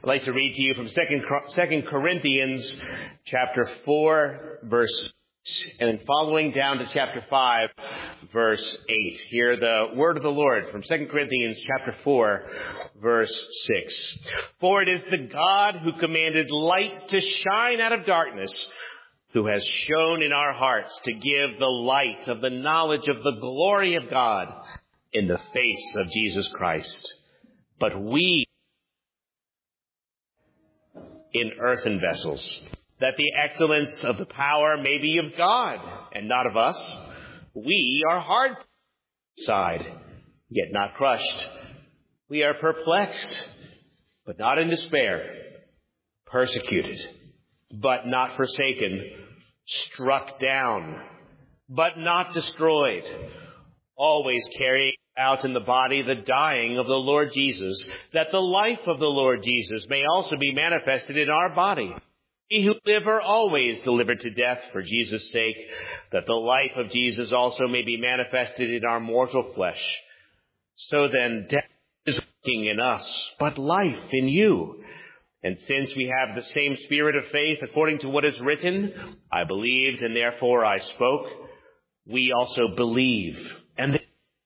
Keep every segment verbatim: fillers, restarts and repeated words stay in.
I'd like to read to you from Second Corinthians chapter four, verse six, and then following down to chapter five, verse eight. Hear the word of the Lord from Second Corinthians chapter four, verse six. For it is the God who commanded light to shine out of darkness, who has shone in our hearts to give the light of the knowledge of the glory of God in the face of Jesus Christ. But we in earthen vessels, that the excellence of the power may be of God and not of us. We are hard side, yet not crushed. We are perplexed, but not in despair. Persecuted, but not forsaken. Struck down, but not destroyed. Always carrying out in the body the dying of the Lord Jesus, that the life of the Lord Jesus may also be manifested in our body. We who live are always delivered to death for Jesus' sake, that the life of Jesus also may be manifested in our mortal flesh. So then death is working in us, but life in you. And since we have the same spirit of faith, according to what is written, I believed and therefore I spoke, we also believe. And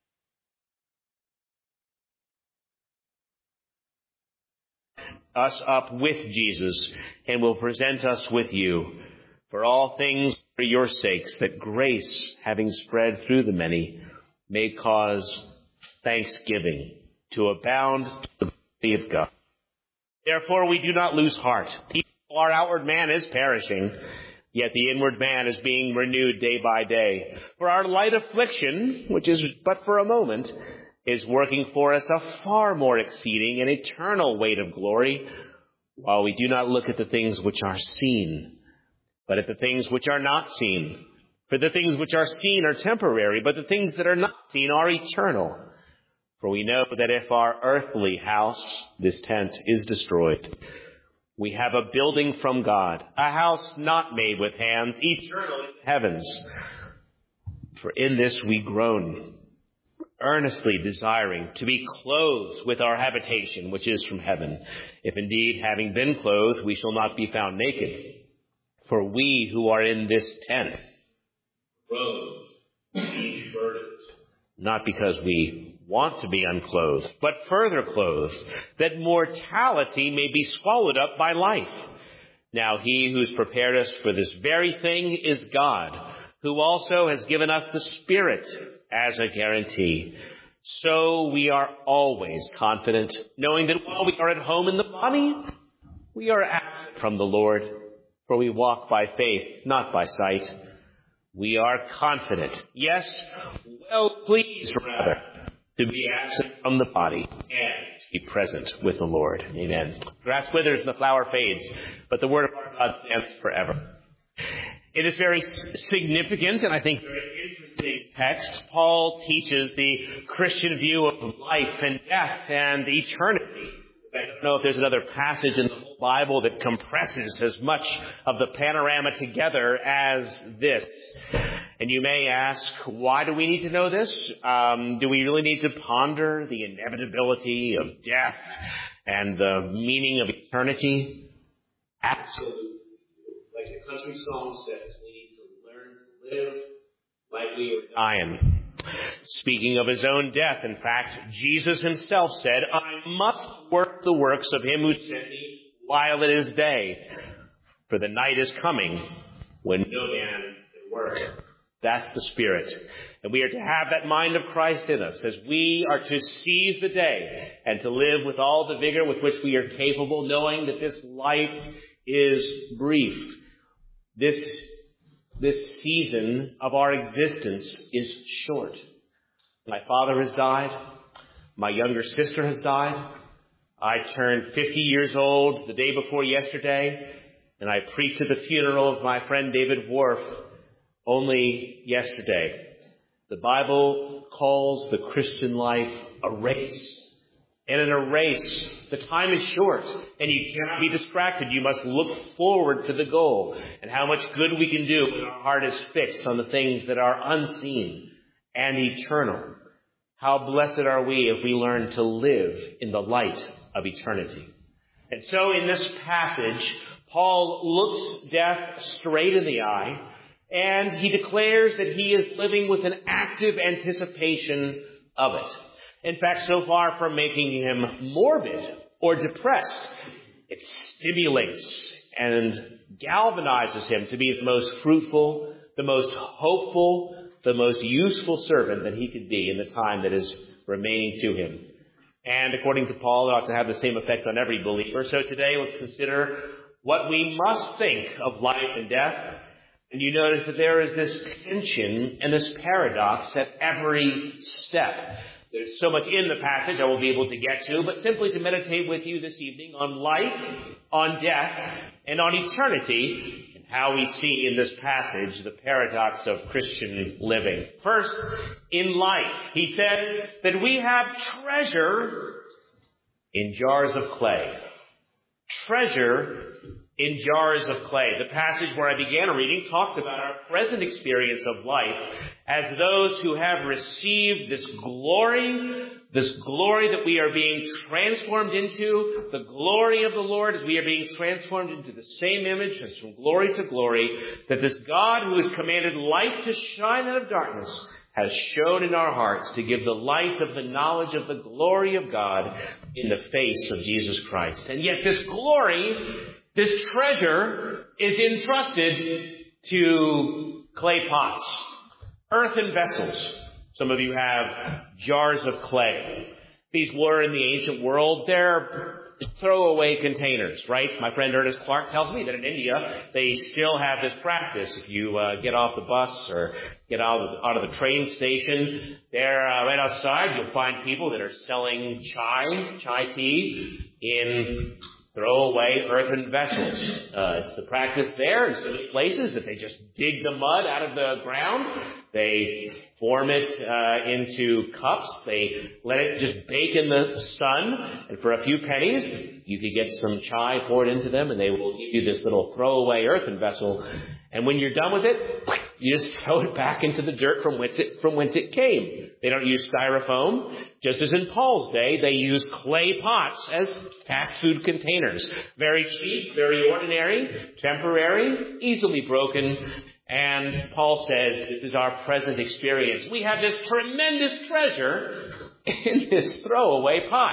us up with Jesus, and will present us with you. For all things for your sakes, that grace, having spread through the many, may cause thanksgiving to abound to the glory of God. Therefore we do not lose heart. Our outward man is perishing, yet the inward man is being renewed day by day. For our light affliction, which is but for a moment, is working for us a far more exceeding and eternal weight of glory, while we do not look at the things which are seen, but at the things which are not seen. For the things which are seen are temporary, but the things that are not seen are eternal. For we know that if our earthly house, this tent, is destroyed, we have a building from God, a house not made with hands, eternal in the heavens. For in this we groan, earnestly desiring to be clothed with our habitation, which is from heaven, if indeed, having been clothed, we shall not be found naked. For we who are in this tent groan, being burdened, not because we want to be unclothed, but further clothed, that mortality may be swallowed up by life. Now he who's prepared us for this very thing is God, who also has given us the Spirit as a guarantee. So we are always confident, knowing that while we are at home in the body, we are absent from the Lord, for we walk by faith, not by sight. We are confident, yes, well pleased rather, to be absent from the body and be present with the Lord. Amen. Grass withers and the flower fades, but the word of our God stands forever. It is very significant and I think very interesting text. Paul teaches the Christian view of life and death and eternity. I don't know if there's another passage in the whole Bible that compresses as much of the panorama together as this. And you may ask, why do we need to know this? Um, do we really need to ponder the inevitability of death and the meaning of eternity? Absolutely. Like the country song says, we need to learn to live like we were dying. Speaking of his own death, in fact, Jesus himself said, I must work the works of him who sent me while it is day, for the night is coming when no man can work. That's the Spirit. And we are to have that mind of Christ in us as we are to seize the day and to live with all the vigor with which we are capable, knowing that this life is brief. This, this season of our existence is short. My father has died. My younger sister has died. I turned fifty years old the day before yesterday, and I preached at the funeral of my friend David Worf only yesterday. The Bible calls the Christian life a race. And in a race, the time is short, and you cannot be distracted. You must look forward to the goal and how much good we can do when our heart is fixed on the things that are unseen and eternal. How blessed are we if we learn to live in the light of eternity. And so in this passage, Paul looks death straight in the eye, and he declares that he is living with an active anticipation of it. In fact, so far from making him morbid or depressed, it stimulates and galvanizes him to be the most fruitful, the most hopeful, the most useful servant that he could be in the time that is remaining to him. And according to Paul, it ought to have the same effect on every believer. So today, let's consider what we must think of life and death. And you notice that there is this tension and this paradox at every step. There's so much in the passage I will be able to get to, but simply to meditate with you this evening on life, on death, and on eternity, and how we see in this passage the paradox of Christian living. First, in life, he says that we have treasure in jars of clay. Treasure in jars of clay. The passage where I began reading talks about our present experience of life as those who have received this glory, this glory that we are being transformed into, the glory of the Lord as we are being transformed into the same image as from glory to glory, that this God who has commanded light to shine out of darkness has shone in our hearts to give the light of the knowledge of the glory of God in the face of Jesus Christ. And yet this glory, this treasure, is entrusted to clay pots, earthen vessels. Some of you have jars of clay. These were, in the ancient world, they're throwaway containers, right? My friend Ernest Clark tells me that in India, they still have this practice. If you uh, get off the bus or get out of the, out of the train station, there, uh, right outside, you'll find people that are selling chai, chai tea, in throwaway earthen vessels. Uh, it's the practice there in so many places that they just dig the mud out of the ground. They form it uh, into cups. They let it just bake in the sun. And for a few pennies, you could get some chai poured into them, and they will give you this little throwaway earthen vessel. And when you're done with it, you just throw it back into the dirt from whence it, from whence it came. They don't use styrofoam. Just as in Paul's day, they used clay pots as fast food containers. Very cheap, very ordinary, temporary, easily broken. And Paul says this is our present experience. We have this tremendous treasure in this throwaway pot.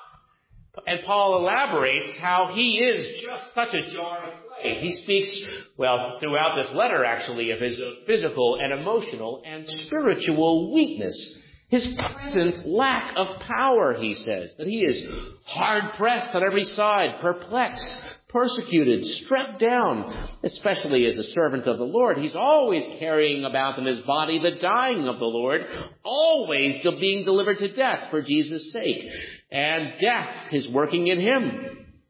And Paul elaborates how he is just such a jar of clay. He speaks, well, throughout this letter, actually, of his physical and emotional and spiritual weakness. His present lack of power, he says. That he is hard-pressed on every side, perplexed, persecuted, struck down, especially as a servant of the Lord. He's always carrying about in his body the dying of the Lord, always being delivered to death for Jesus' sake. And death is working in him.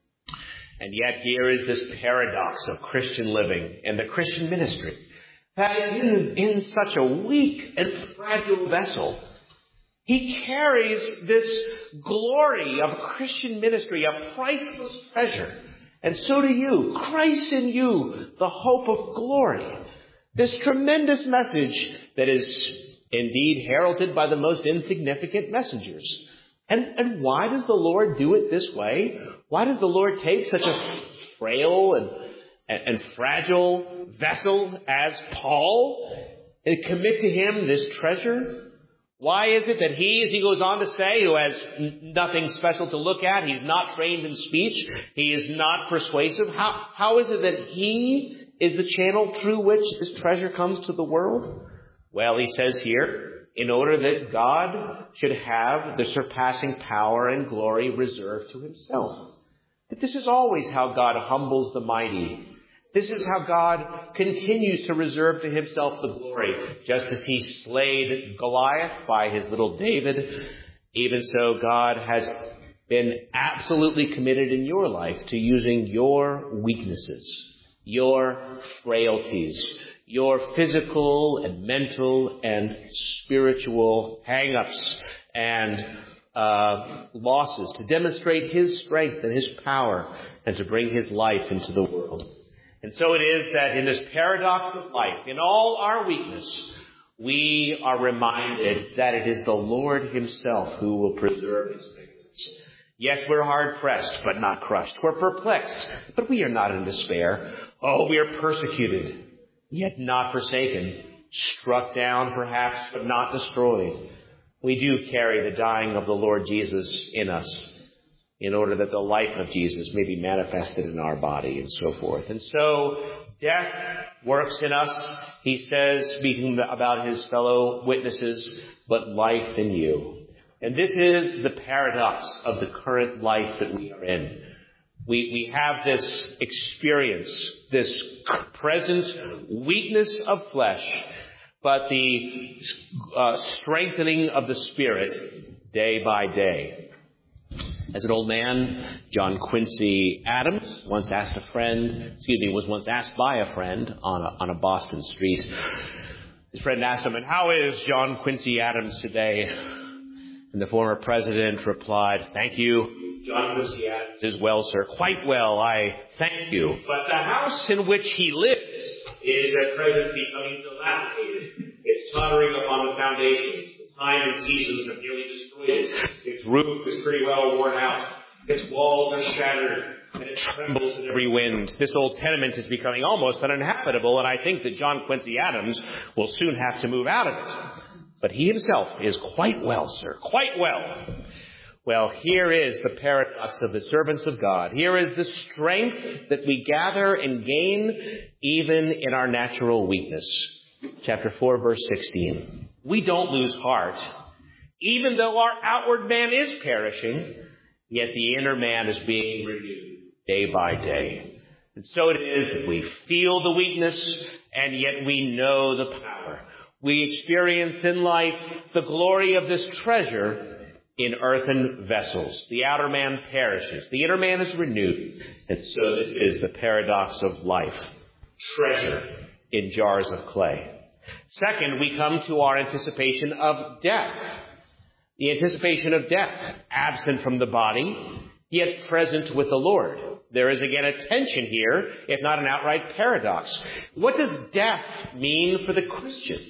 And yet here is this paradox of Christian living and the Christian ministry, that in, in such a weak and fragile vessel, he carries this glory of Christian ministry, a priceless treasure. And so do you. Christ in you, the hope of glory. This tremendous message that is indeed heralded by the most insignificant messengers. And, and why does the Lord do it this way? Why does the Lord take such a frail and, and, and fragile vessel as Paul and commit to him this treasure? Why is it that he, as he goes on to say, who has nothing special to look at, he's not trained in speech, he is not persuasive, how, how is it that he is the channel through which this treasure comes to the world? Well, he says here, in order that God should have the surpassing power and glory reserved to himself. That this is always how God humbles the mighty. This is how God continues to reserve to himself the glory. Just as he slayed Goliath by his little David, even so God has been absolutely committed in your life to using your weaknesses, your frailties, your physical and mental and spiritual hang-ups and uh, losses to demonstrate his strength and his power and to bring his life into the world. And so it is that in this paradox of life, in all our weakness, we are reminded that it is the Lord himself who will preserve his greatness. Yes, we're hard-pressed, but not crushed. We're perplexed, but we are not in despair. Oh, we are persecuted, yet not forsaken. Struck down, perhaps, but not destroyed. We do carry the dying of the Lord Jesus in us, in order that the life of Jesus may be manifested in our body, and so forth. And so, death works in us, he says, speaking about his fellow witnesses, but life in you. And this is the paradox of the current life that we are in. We, we have this experience, this present weakness of flesh, but the uh, strengthening of the Spirit day by day. As an old man, John Quincy Adams once asked a friend, excuse me, was once asked by a friend on a, on a Boston street. His friend asked him, "And how is John Quincy Adams today?" And the former president replied, "Thank you, John Quincy Adams is well, sir. Quite well, I thank you. But the house in which he lives is at present becoming dilapidated. It's tottering upon the foundations. The time and seasons have nearly destroyed it. Its roof is pretty well worn out. Its walls are shattered, and it trembles in every wind. This old tenement is becoming almost uninhabitable, and I think that John Quincy Adams will soon have to move out of it. But he himself is quite well, sir, quite well." Well, here is the paradox of the servants of God. Here is the strength that we gather and gain even in our natural weakness. Chapter four, verse sixteen. We don't lose heart. Even though our outward man is perishing, yet the inner man is being renewed day by day. And so it is that we feel the weakness, and yet we know the power. We experience in life the glory of this treasure in earthen vessels. The outer man perishes. The inner man is renewed. And so this is the paradox of life. Treasure in jars of clay. Second, we come to our anticipation of death. The anticipation of death, absent from the body, yet present with the Lord. There is again a tension here, if not an outright paradox. What does death mean for the Christian?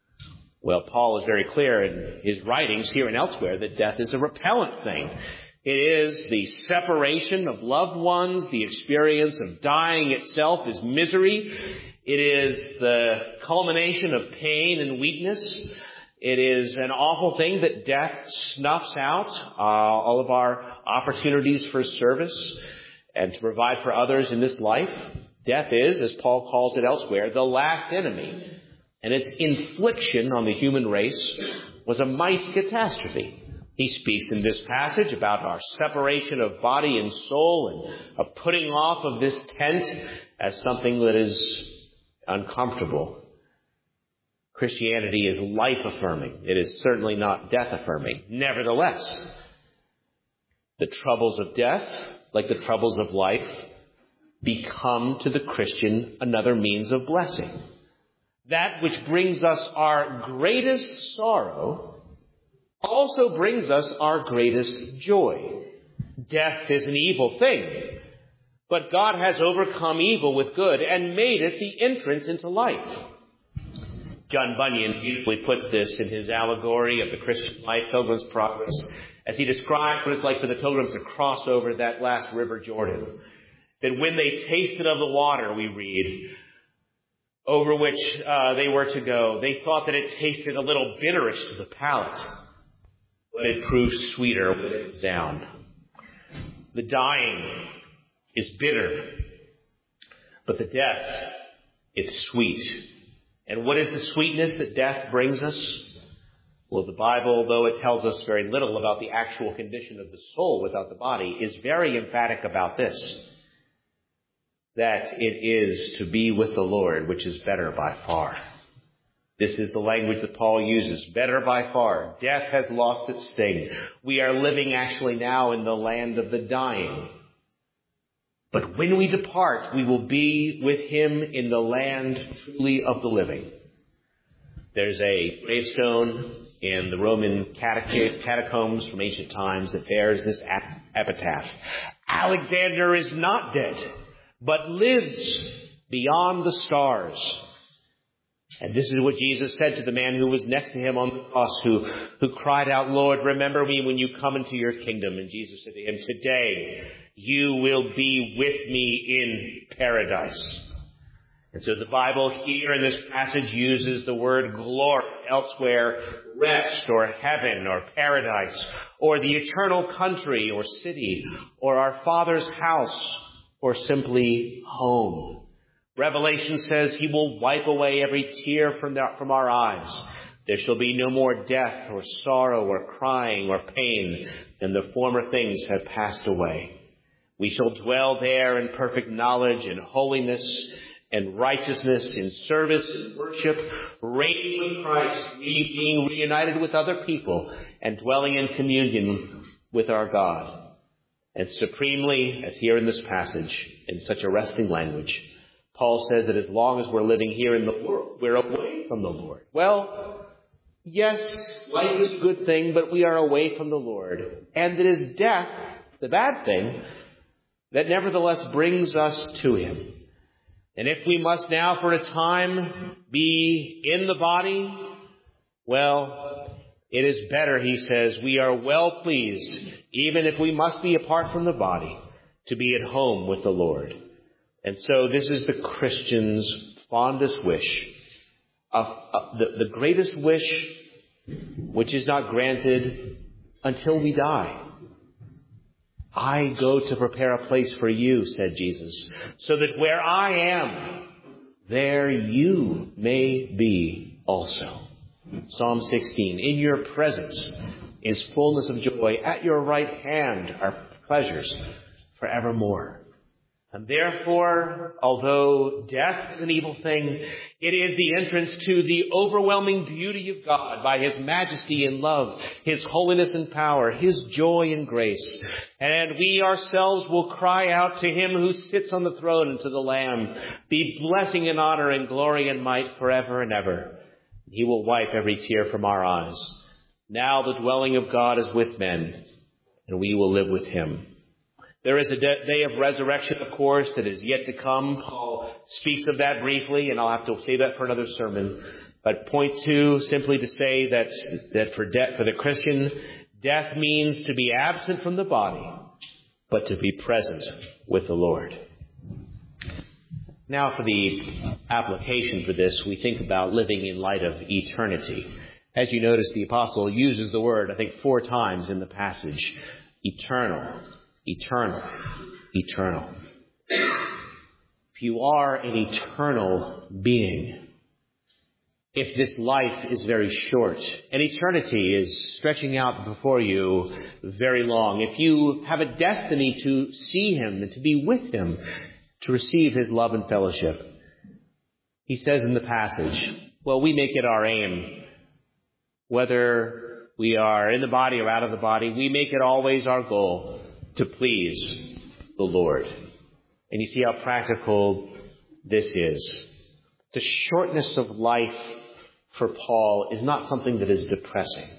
Well, Paul is very clear in his writings here and elsewhere that death is a repellent thing. It is the separation of loved ones. The experience of dying itself is misery. It is the culmination of pain and weakness. It is an awful thing that death snuffs out uh, all of our opportunities for service and to provide for others in this life. Death is, as Paul calls it elsewhere, the last enemy. And its infliction on the human race was a mighty catastrophe. He speaks in this passage about our separation of body and soul and a putting off of this tent as something that is uncomfortable. Christianity is life-affirming. It is certainly not death-affirming. Nevertheless, the troubles of death, like the troubles of life, become to the Christian another means of blessing. That which brings us our greatest sorrow also brings us our greatest joy. Death is an evil thing, but God has overcome evil with good and made it the entrance into life. John Bunyan beautifully puts this in his allegory of the Christian life, Pilgrim's Progress, as he describes what it's like for the pilgrims to cross over that last river Jordan. That when they tasted of the water, we read, over which uh, they were to go, they thought that it tasted a little bitterish to the palate, but it proved sweeter when it was down. The dying is bitter, but the death, it's sweet. And what is the sweetness that death brings us? Well, the Bible, though it tells us very little about the actual condition of the soul without the body, is very emphatic about this. That it is to be with the Lord, which is better by far. This is the language that Paul uses, better by far. Death has lost its sting. We are living actually now in the land of the dying. But when we depart, we will be with him in the land truly of the living. There's a gravestone in the Roman catacombs from ancient times that bears this epitaph. Alexander is not dead, but lives beyond the stars. And this is what Jesus said to the man who was next to him on the cross, who, who cried out, Lord, remember me when you come into your kingdom. And Jesus said to him, today you will be with me in paradise. And so the Bible here in this passage uses the word glory, elsewhere rest or heaven or paradise or the eternal country or city or our Father's house or simply home. Revelation says he will wipe away every tear from, the, from our eyes. There shall be no more death or sorrow or crying or pain, and the former things have passed away. We shall dwell there in perfect knowledge and holiness and righteousness, in service and worship, reigning with Christ, being reunited with other people, and dwelling in communion with our God. And supremely, as here in this passage, in such a resting language, Paul says that as long as we're living here in the world, we're away from the Lord. Well, yes, life is a good thing, but we are away from the Lord. And it is death, the bad thing, that nevertheless brings us to him. And if we must now for a time be in the body, well, it is better, he says, we are well pleased, even if we must be apart from the body, to be at home with the Lord. And so this is the Christian's fondest wish, uh, uh, the, the greatest wish which is not granted until we die. I go to prepare a place for you, said Jesus, so that where I am, there you may be also. Psalm sixteen, in your presence is fullness of joy. At your right hand are pleasures forevermore. And therefore, although death is an evil thing, it is the entrance to the overwhelming beauty of God by his majesty and love, his holiness and power, his joy and grace. And we ourselves will cry out to him who sits on the throne and to the Lamb, be blessing and honor and glory and might forever and ever. He will wipe every tear from our eyes. Now the dwelling of God is with men, and we will live with him. There is a day of resurrection, of course, that is yet to come. Paul speaks of that briefly, and I'll have to say that for another sermon. But point two, simply to say that, that for, de- for the Christian, death means to be absent from the body, but to be present with the Lord. Now for the application for this, we think about living in light of eternity. As you notice, the apostle uses the word, I think, four times in the passage. Eternal. Eternal, eternal. If you are an eternal being, if this life is very short, and eternity is stretching out before you very long, if you have a destiny to see him and to be with him, to receive his love and fellowship, he says in the passage, well, we make it our aim, whether we are in the body or out of the body, we make it always our goal to please the Lord. And you see how practical this is. The shortness of life for Paul is not something that is depressing.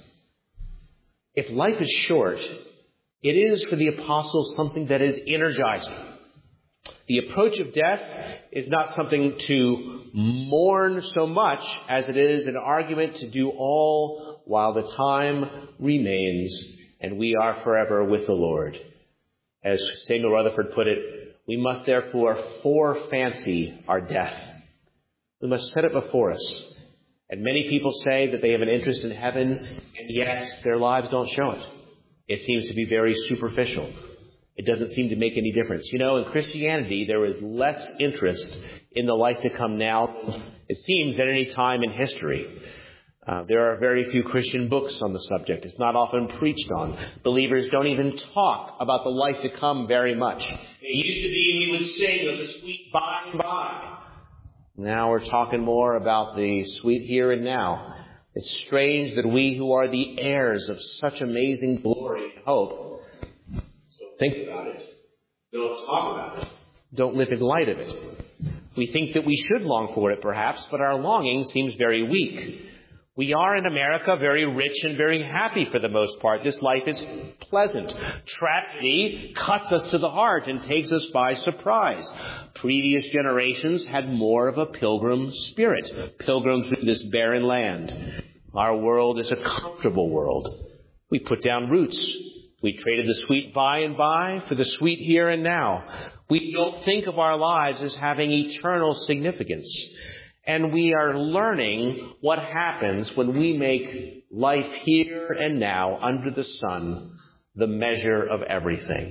If life is short, it is for the apostle something that is energizing. The approach of death is not something to mourn so much as it is an argument to do all while the time remains and we are forever with the Lord. As Samuel Rutherford put it, we must therefore forefancy our death. We must set it before us. And many people say that they have an interest in heaven, and yet their lives don't show it. It seems to be very superficial. It doesn't seem to make any difference. You know, in Christianity, there is less interest in the life to come now, it seems, at any time in history. Uh, there are very few Christian books on the subject. It's not often preached on. Believers don't even talk about the life to come very much. It used to be we would sing of the sweet by and by. Now we're talking more about the sweet here and now. It's strange that we who are the heirs of such amazing glory and hope, so think about it, don't talk about it, don't live in light of it. We think that we should long for it perhaps, but our longing seems very weak. We are in America very rich and very happy for the most part. This life is pleasant. Tragedy cuts us to the heart and takes us by surprise. Previous generations had more of a pilgrim spirit, pilgrims through this barren land. Our world is a comfortable world. We put down roots. We traded the sweet by and by for the sweet here and now. We don't think of our lives as having eternal significance. And we are learning what happens when we make life here and now under the sun the measure of everything.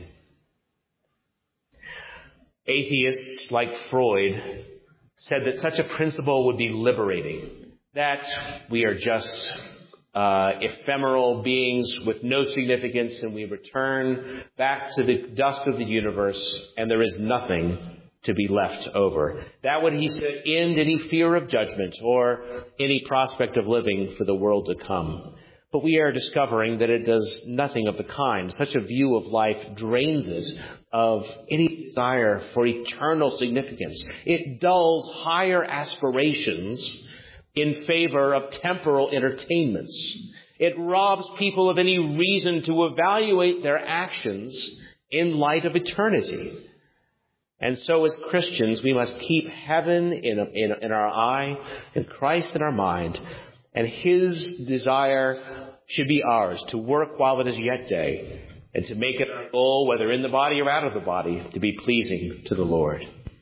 Atheists like Freud said that such a principle would be liberating, that we are just uh, ephemeral beings with no significance, and we return back to the dust of the universe, and there is nothing to be left over. That would, he said, end any fear of judgment or any prospect of living for the world to come. But we are discovering that it does nothing of the kind. Such a view of life drains it of any desire for eternal significance. It dulls higher aspirations in favor of temporal entertainments. It robs people of any reason to evaluate their actions in light of eternity. And so as Christians, we must keep heaven in, in, in our eye and Christ in our mind. And his desire should be ours, to work while it is yet day, and to make it our goal, whether in the body or out of the body, to be pleasing to the Lord.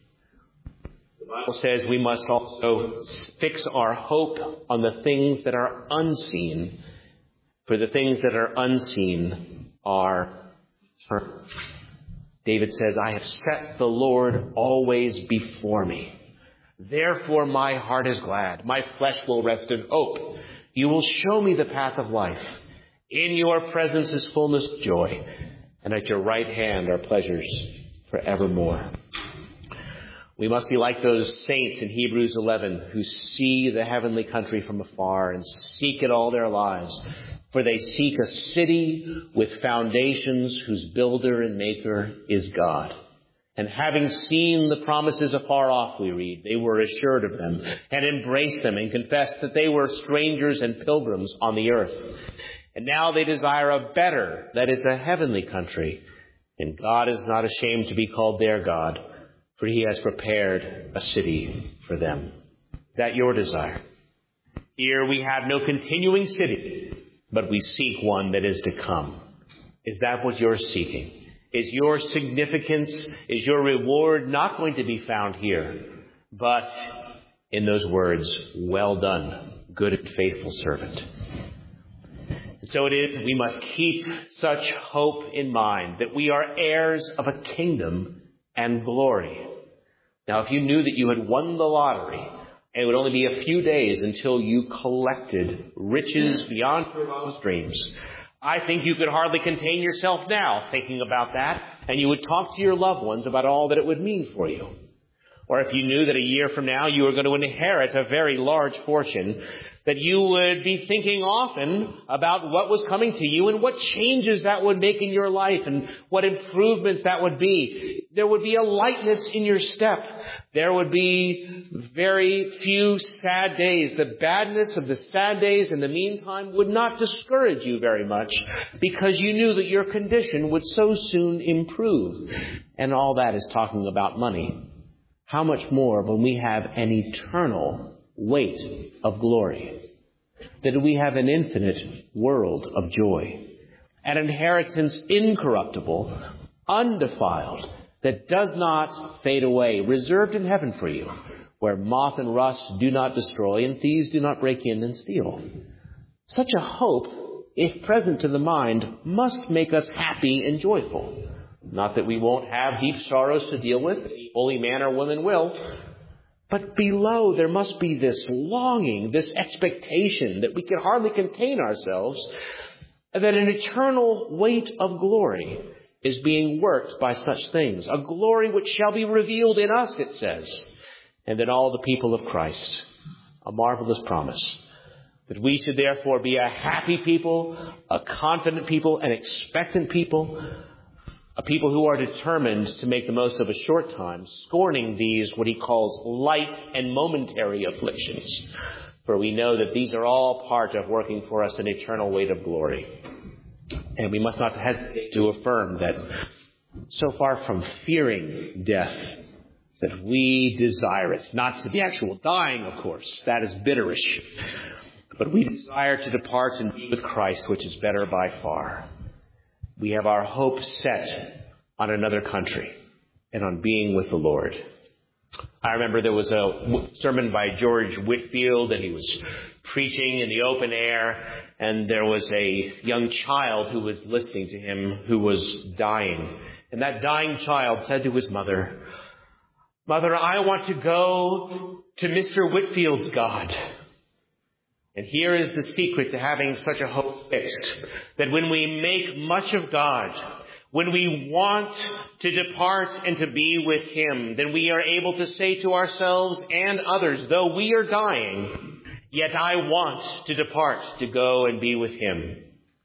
The Bible says we must also fix our hope on the things that are unseen, for the things that are unseen are eternal. David says, I have set the Lord always before me. Therefore my heart is glad. My flesh will rest in hope. You will show me the path of life. In your presence is fullness of joy, and at your right hand are pleasures forevermore. We must be like those saints in Hebrews eleven who see the heavenly country from afar and seek it all their lives. For they seek a city with foundations whose builder and maker is God. And having seen the promises afar off, we read, they were assured of them and embraced them and confessed that they were strangers and pilgrims on the earth. And now they desire a better, that is a heavenly country. And God is not ashamed to be called their God, for he has prepared a city for them. Is that your desire? Here we have no continuing city, but we seek one that is to come. Is that what you're seeking? Is your significance, is your reward not going to be found here, but in those words, well done, good and faithful servant? And so it is, we must keep such hope in mind, that we are heirs of a kingdom and glory. Now, if you knew that you had won the lottery, and it would only be a few days until you collected riches beyond your wildest dreams, I think you could hardly contain yourself now thinking about that, and you would talk to your loved ones about all that it would mean for you. Or if you knew that a year from now you were going to inherit a very large fortune, that you would be thinking often about what was coming to you and what changes that would make in your life and what improvements that would be. There would be a lightness in your step. There would be very few sad days. The badness of the sad days in the meantime would not discourage you very much, because you knew that your condition would so soon improve. And all that is talking about money. How much more when we have an eternal weight of glory, that we have an infinite world of joy, an inheritance incorruptible, undefiled, that does not fade away, reserved in heaven for you, where moth and rust do not destroy and thieves do not break in and steal. Such a hope, if present to the mind, must make us happy and joyful. Not that we won't have deep sorrows to deal with, any holy man or woman will. But below there must be this longing, this expectation that we can hardly contain ourselves, that an eternal weight of glory is being worked by such things. A glory which shall be revealed in us, it says, and in all the people of Christ. A marvelous promise. That we should therefore be a happy people, a confident people, an expectant people, a people who are determined to make the most of a short time, scorning these, what he calls light and momentary afflictions. For we know that these are all part of working for us an eternal weight of glory. And we must not hesitate to affirm that so far from fearing death, that we desire it. Not to the actual dying, of course. That is bitterish. But we desire to depart and be with Christ, which is better by far. We have our hope set on another country and on being with the Lord. I remember there was a sermon by George Whitefield, and he was preaching in the open air, and there was a young child who was listening to him who was dying. And that dying child said to his mother, "Mother, I want to go to Mister Whitefield's God." And here is the secret to having such a hope fixed, that when we make much of God, when we want to depart and to be with Him, then we are able to say to ourselves and others, though we are dying, yet I want to depart to go and be with Him.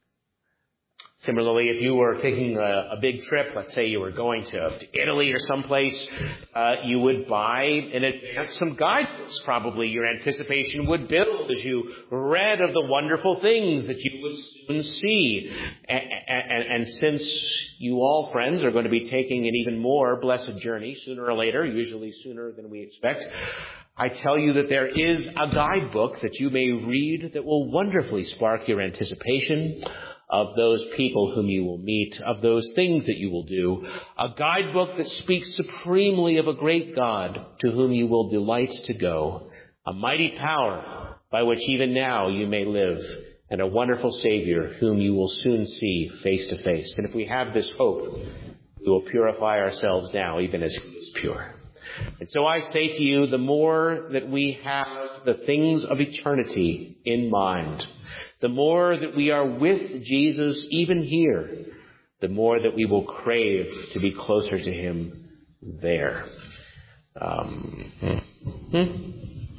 Similarly, if you were taking a, a big trip, let's say you were going to, to Italy or someplace, uh, you would buy in advance some guidebooks. Probably your anticipation would build as you read of the wonderful things that you would soon see. And, and, and since you all, friends, are going to be taking an even more blessed journey sooner or later, usually sooner than we expect, I tell you that there is a guidebook that you may read that will wonderfully spark your anticipation of those people whom you will meet, of those things that you will do, a guidebook that speaks supremely of a great God to whom you will delight to go, a mighty power by which even now you may live, and a wonderful Savior whom you will soon see face to face. And if we have this hope, we will purify ourselves now even as He is pure. And so I say to you, the more that we have the things of eternity in mind, the more that we are with Jesus even here, the more that we will crave to be closer to Him there. Um, hmm.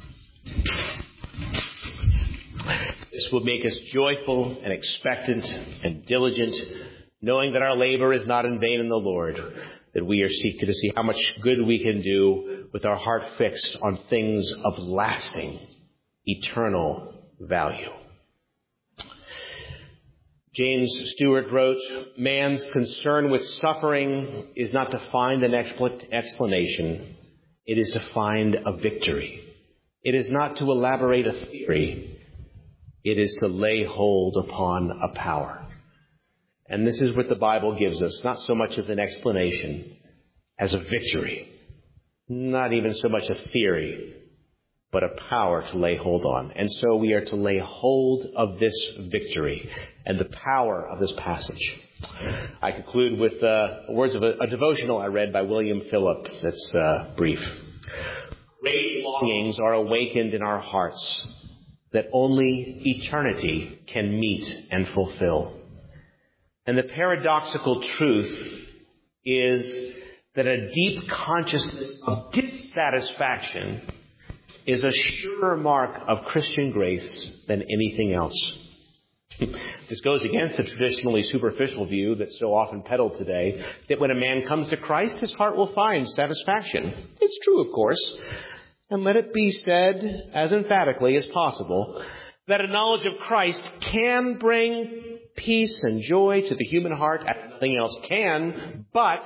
This will make us joyful and expectant and diligent, knowing that our labor is not in vain in the Lord, that we are seeking to see how much good we can do with our heart fixed on things of lasting, eternal value. James Stewart wrote, "Man's concern with suffering is not to find an explanation. It is to find a victory. It is not to elaborate a theory. It is to lay hold upon a power." And this is what the Bible gives us, not so much of an explanation as a victory. Not even so much a theory, but a power to lay hold on. And so we are to lay hold of this victory and the power of this passage. I conclude with uh, words of a, a devotional I read by William Phillip that's uh, brief. Great longings are awakened in our hearts that only eternity can meet and fulfill. And the paradoxical truth is that a deep consciousness of dissatisfaction is a surer mark of Christian grace than anything else. This goes against the traditionally superficial view that's so often peddled today, that when a man comes to Christ, his heart will find satisfaction. It's true, of course. And let it be said as emphatically as possible that a knowledge of Christ can bring peace and joy to the human heart as nothing else can, but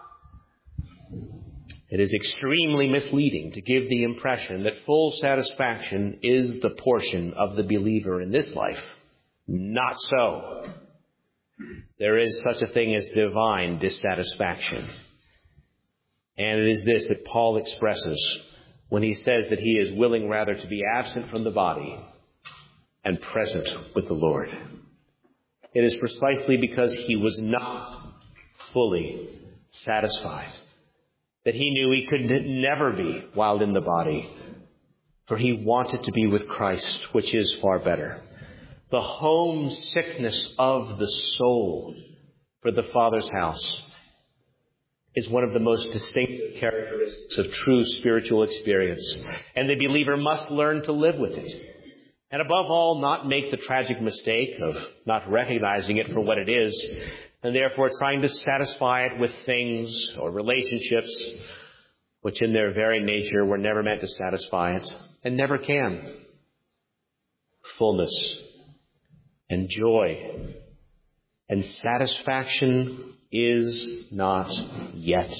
it is extremely misleading to give the impression that full satisfaction is the portion of the believer in this life. Not so. There is such a thing as divine dissatisfaction. And it is this that Paul expresses when he says that he is willing rather to be absent from the body and present with the Lord. It is precisely because he was not fully satisfied that he knew he could never be while in the body, for he wanted to be with Christ, which is far better. The homesickness of the soul for the Father's house is one of the most distinctive characteristics of true spiritual experience, and the believer must learn to live with it. And above all, not make the tragic mistake of not recognizing it for what it is, and therefore trying to satisfy it with things or relationships which in their very nature were never meant to satisfy it, and never can. Fullness and joy and satisfaction is not yet.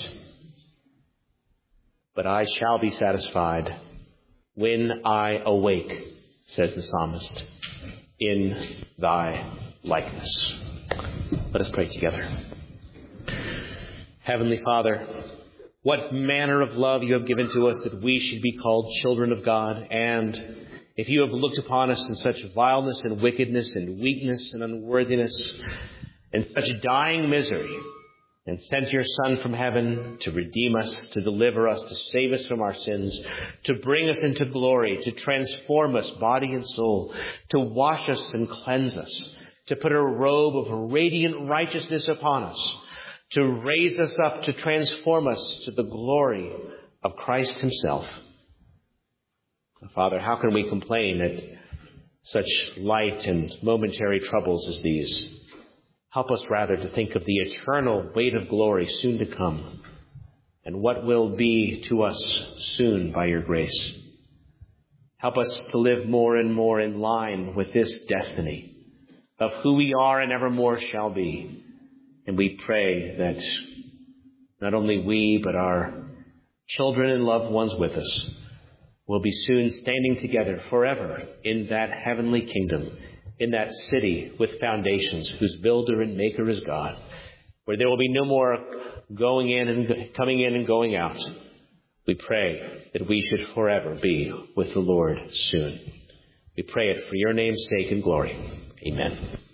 But I shall be satisfied when I awake, says the psalmist, in thy likeness. Let us pray together. Heavenly Father, what manner of love you have given to us that we should be called children of God. And if you have looked upon us in such vileness and wickedness and weakness and unworthiness and such dying misery, and sent your Son from heaven to redeem us, to deliver us, to save us from our sins, to bring us into glory, to transform us body and soul, to wash us and cleanse us, to put a robe of radiant righteousness upon us, to raise us up, to transform us to the glory of Christ himself. Father, how can we complain at such light and momentary troubles as these? Help us rather to think of the eternal weight of glory soon to come, and what will be to us soon by your grace. Help us to live more and more in line with this destiny of who we are and evermore shall be. And we pray that not only we, but our children and loved ones with us will be soon standing together forever in that heavenly kingdom, in that city with foundations, whose builder and maker is God, where there will be no more going in and coming in and going out. We pray that we should forever be with the Lord soon. We pray it for your name's sake and glory. Amen.